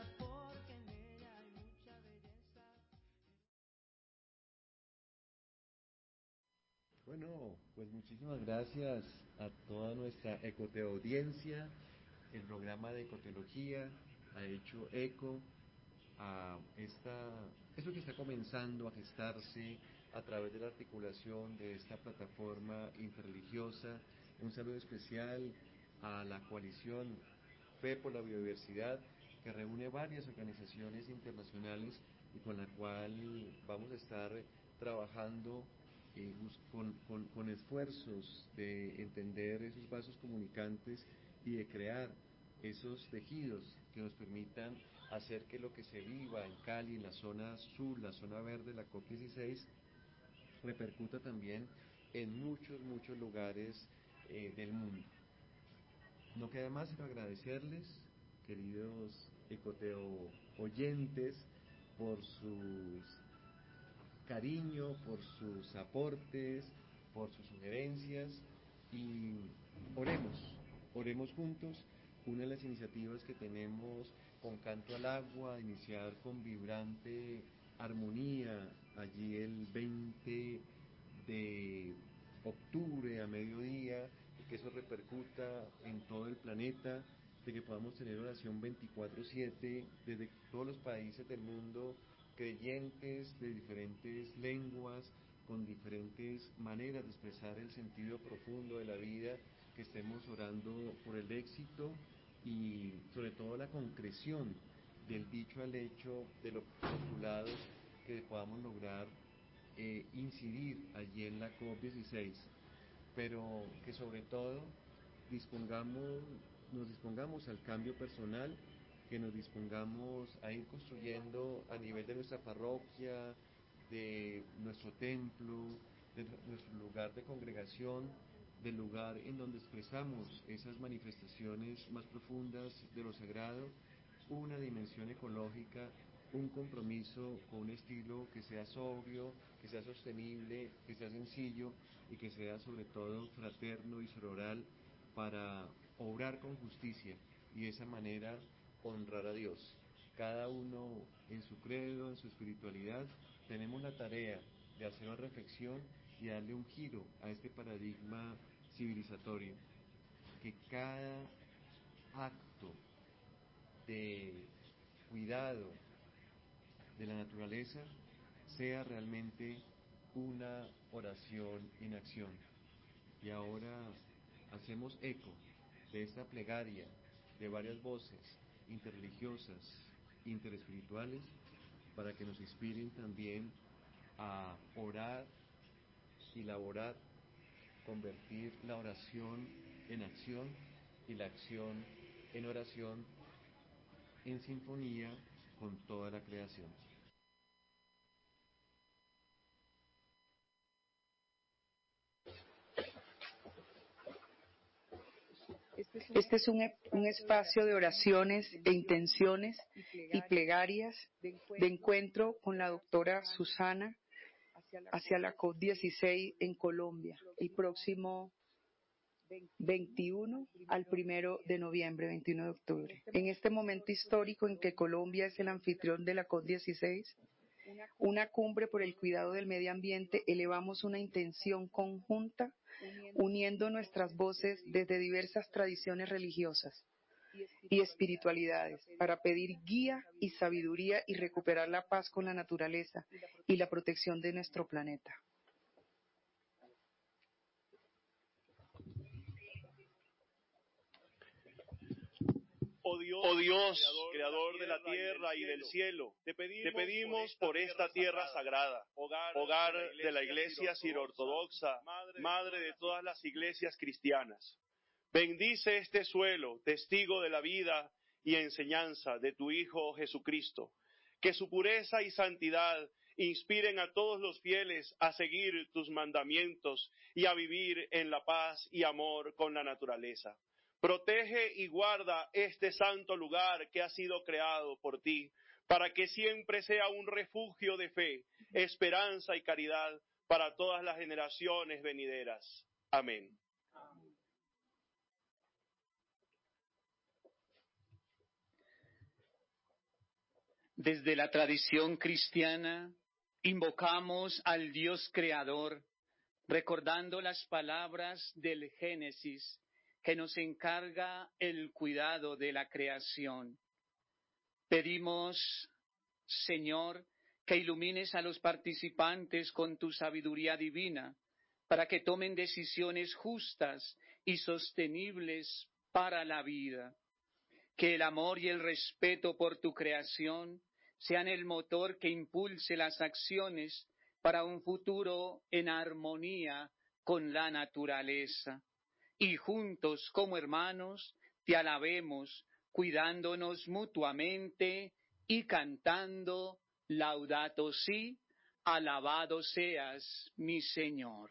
Bueno, pues muchísimas gracias a toda nuestra ecoteaudiencia. El programa de ecoteología ha hecho eco a eso que está comenzando a gestarse a través de la articulación de esta plataforma interreligiosa. Un saludo especial a la coalición Fe por la Biodiversidad, que reúne varias organizaciones internacionales y con la cual vamos a estar trabajando con esfuerzos de entender esos vasos comunicantes y de crear esos tejidos que nos permitan hacer que lo que se viva en Cali, en la zona sur, la zona verde, la COP16, repercuta también en muchos lugares del mundo. No queda más sino agradecerles, queridos ecoteo oyentes, por sus cariño, por sus aportes, por sus sugerencias y oremos juntos. Una de las iniciativas que tenemos con Canto al Agua, iniciar con Vibrante armonía allí el 20 de octubre a mediodía, y que eso repercuta en todo el planeta, de que podamos tener oración 24/7 desde todos los países del mundo, creyentes de diferentes lenguas, con diferentes maneras de expresar el sentido profundo de la vida, que estemos orando por el éxito y sobre todo la concreción del dicho al hecho, de los postulados que podamos lograr incidir allí en la COP16, pero que sobre todo nos dispongamos al cambio personal, que nos dispongamos a ir construyendo a nivel de nuestra parroquia, de nuestro templo, de nuestro lugar de congregación, del lugar en donde expresamos esas manifestaciones más profundas de lo sagrado, una dimensión ecológica, un compromiso con un estilo que sea sobrio, que sea sostenible, que sea sencillo y que sea sobre todo fraterno y sororal, para obrar con justicia y de esa manera honrar a Dios. Cada uno en su credo, en su espiritualidad, tenemos la tarea de hacer una reflexión y darle un giro a este paradigma civilizatorio, que cada acto de cuidado de la naturaleza sea realmente una oración en acción. Y ahora hacemos eco de esta plegaria de varias voces interreligiosas, interespirituales, para que nos inspiren también a orar y laborar, convertir la oración en acción y la acción en oración, en sinfonía con toda la creación. Este es un espacio de oraciones e intenciones y plegarias de encuentro con la doctora Susana hacia la COP16 en Colombia, el próximo 21 al 1 de noviembre, 21 de octubre. En este momento histórico en que Colombia es el anfitrión de la COP16, una cumbre por el cuidado del medio ambiente, elevamos una intención conjunta, uniendo nuestras voces desde diversas tradiciones religiosas y espiritualidades, para pedir guía y sabiduría y recuperar la paz con la naturaleza y la protección de nuestro planeta. Oh Dios, creador de la tierra y del cielo, te pedimos por esta tierra sagrada, hogar de la Iglesia Siro-Ortodoxa, madre de todas las iglesias cristianas. Bendice este suelo, testigo de la vida y enseñanza de tu Hijo Jesucristo. Que su pureza y santidad inspiren a todos los fieles a seguir tus mandamientos y a vivir en la paz y amor con la naturaleza. Protege y guarda este santo lugar que ha sido creado por ti, para que siempre sea un refugio de fe, esperanza y caridad para todas las generaciones venideras. Amén. Desde la tradición cristiana, invocamos al Dios creador, recordando las palabras del Génesis, que nos encarga el cuidado de la creación. Pedimos, Señor, que ilumines a los participantes con tu sabiduría divina, para que tomen decisiones justas y sostenibles para la vida. Que el amor y el respeto por tu creación sean el motor que impulse las acciones para un futuro en armonía con la naturaleza. Y juntos como hermanos te alabemos, cuidándonos mutuamente y cantando Laudato Si, alabado seas mi Señor.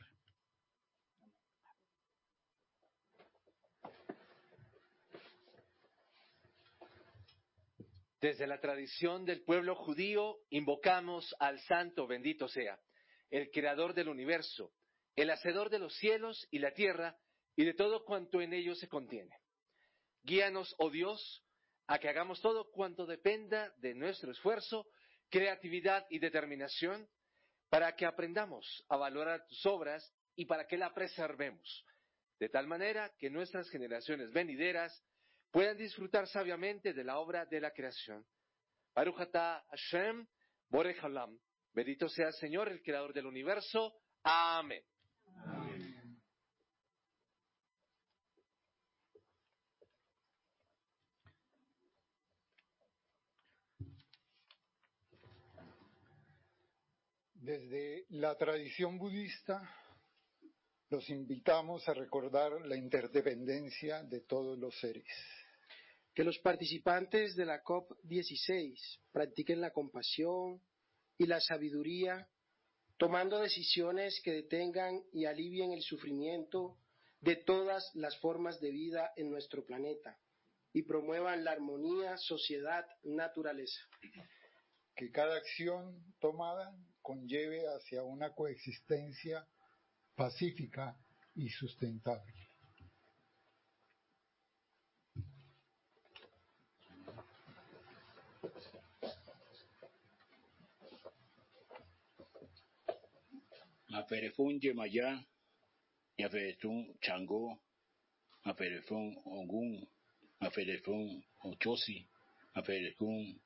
Desde la tradición del pueblo judío invocamos al Santo bendito sea, el Creador del universo, el Hacedor de los cielos y la tierra y de todo cuanto en ellos se contiene. Guíanos, oh Dios, a que hagamos todo cuanto dependa de nuestro esfuerzo creatividad y determinación para que aprendamos a valorar tus obras y para que la preservemos, de tal manera que nuestras generaciones venideras puedan disfrutar sabiamente de la obra de la creación. Baruch atah Hashem, Borei Haolam. Bendito sea el Señor, el Creador del universo. Amén. Desde la tradición budista, los invitamos a recordar la interdependencia de todos los seres. Que los participantes de la COP16 practiquen la compasión y la sabiduría, tomando decisiones que detengan y alivien el sufrimiento de todas las formas de vida en nuestro planeta y promuevan la armonía, sociedad, naturaleza. Que cada acción tomada conlleve hacia una coexistencia pacífica y sustentable. Aferefun Yemayá, Aferefun Changó, Aferefun Ogún, Aferefun Ochosi, Aferefun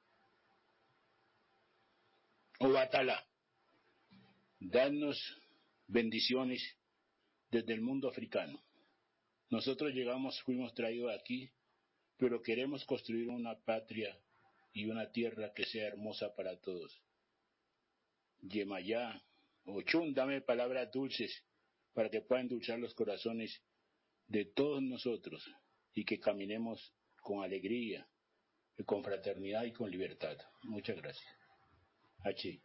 Obatala. Danos bendiciones desde el mundo africano. Nosotros fuimos traídos aquí, pero queremos construir una patria y una tierra que sea hermosa para todos. Yemayá, Ochun, dame palabras dulces para que puedan endulzar los corazones de todos nosotros y que caminemos con alegría, con fraternidad y con libertad. Muchas gracias. H.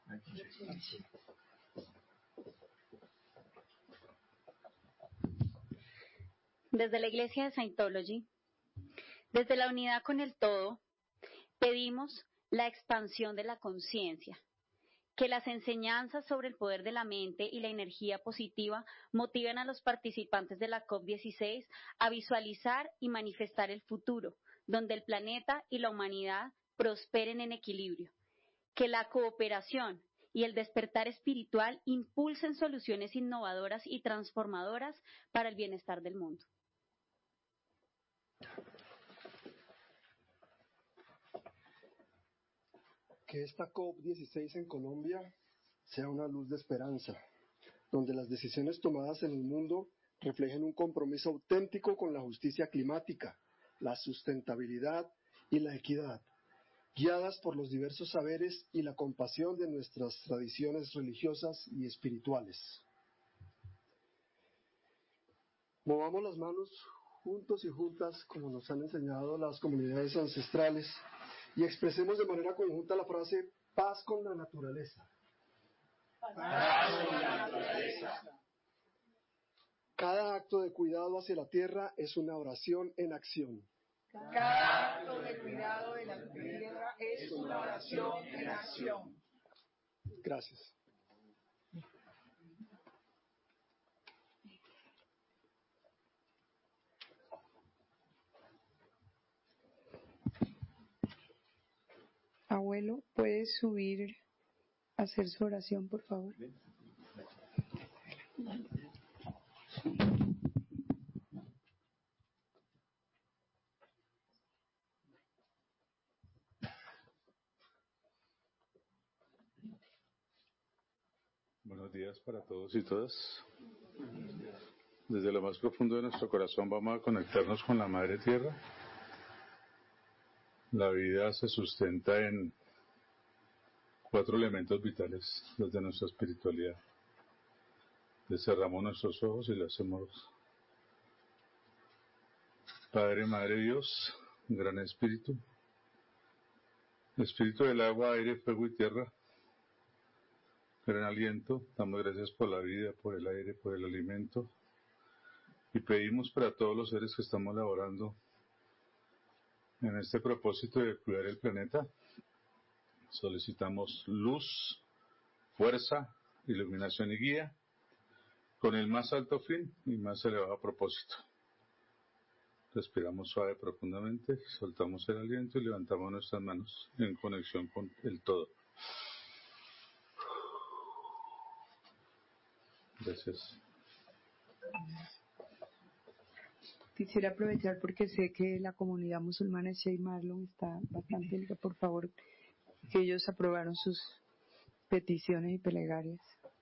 Desde la Iglesia de Scientology, desde la unidad con el todo, pedimos la expansión de la conciencia, que las enseñanzas sobre el poder de la mente y la energía positiva motiven a los participantes de la COP16 a visualizar y manifestar el futuro, donde el planeta y la humanidad prosperen en equilibrio, que la cooperación y el despertar espiritual impulsen soluciones innovadoras y transformadoras para el bienestar del mundo. Que esta COP16 en Colombia sea una luz de esperanza, donde las decisiones tomadas en el mundo reflejen un compromiso auténtico con la justicia climática, la sustentabilidad y la equidad, guiadas por los diversos saberes y la compasión de nuestras tradiciones religiosas y espirituales. Movamos las manos juntos y juntas, como nos han enseñado las comunidades ancestrales, y expresemos de manera conjunta la frase paz con la naturaleza. Paz con la naturaleza. Cada acto de cuidado hacia la tierra es una oración en acción. Cada acto de cuidado de la tierra es una oración en acción. Gracias. Abuelo, ¿puedes subir a hacer su oración, por favor? Buenos días para todos y todas. Desde lo más profundo de nuestro corazón vamos a conectarnos con la Madre Tierra. La vida se sustenta en 4 elementos vitales, los de nuestra espiritualidad. Le cerramos nuestros ojos y le hacemos: Padre, Madre Dios, Gran Espíritu, Espíritu del agua, aire, fuego y tierra, Gran aliento, damos gracias por la vida, por el aire, por el alimento, y pedimos para todos los seres que estamos laborando en este propósito de cuidar el planeta. Solicitamos luz, fuerza, iluminación y guía, con el más alto fin y más elevado propósito. Respiramos suave profundamente, soltamos el aliento y levantamos nuestras manos en conexión con el todo. Gracias. Quisiera aprovechar porque sé que la comunidad musulmana de Sheikh Marlon está bastante ligada. Por favor, que ellos aprobaron sus peticiones y plegarias.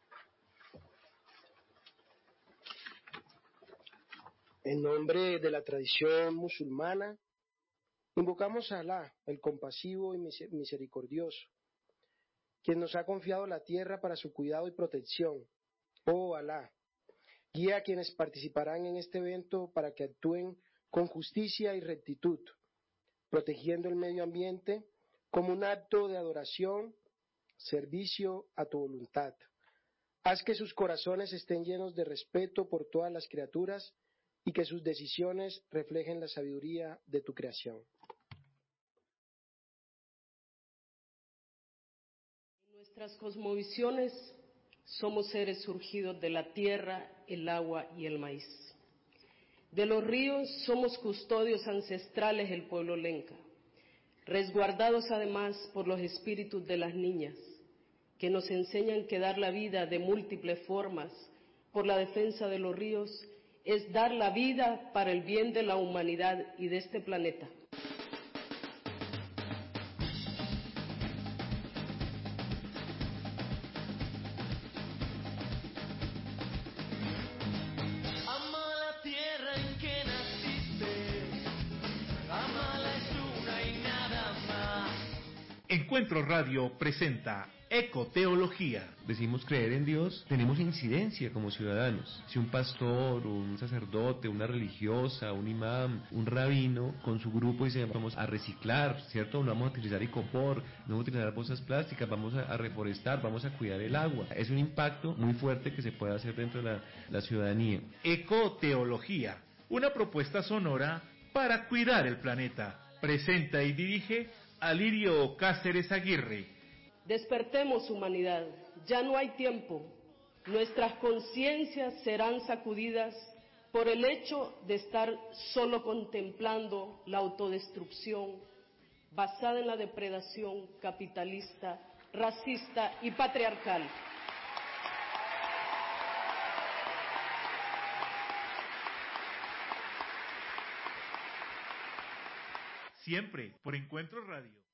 En nombre de la tradición musulmana, invocamos a Alá, el compasivo y misericordioso, quien nos ha confiado la tierra para su cuidado y protección. Oh Alá, guía a quienes participarán en este evento para que actúen con justicia y rectitud, protegiendo el medio ambiente como un acto de adoración, servicio a tu voluntad. Haz que sus corazones estén llenos de respeto por todas las criaturas y que sus decisiones reflejen la sabiduría de tu creación. En nuestras cosmovisiones somos seres surgidos de la tierra, el agua y el maíz. De los ríos somos custodios ancestrales el pueblo lenca, resguardados además por los espíritus de las niñas, que nos enseñan que dar la vida de múltiples formas por la defensa de los ríos es dar la vida para el bien de la humanidad y de este planeta. Encuentro Radio presenta Ecoteología. Decimos creer en Dios, tenemos incidencia como ciudadanos. Si un pastor, un sacerdote, una religiosa, un imam, un rabino, con su grupo dice vamos a reciclar, ¿cierto? No vamos a utilizar icopor, no vamos a utilizar bolsas plásticas, vamos a reforestar, vamos a cuidar el agua. Es un impacto muy fuerte que se puede hacer dentro de la ciudadanía. Ecoteología, una propuesta sonora para cuidar el planeta. Presenta y dirige Alirio Cáceres Aguirre. Despertemos, humanidad, ya no hay tiempo. Nuestras conciencias serán sacudidas por el hecho de estar solo contemplando la autodestrucción basada en la depredación capitalista, racista y patriarcal. Siempre por Encuentro Radio.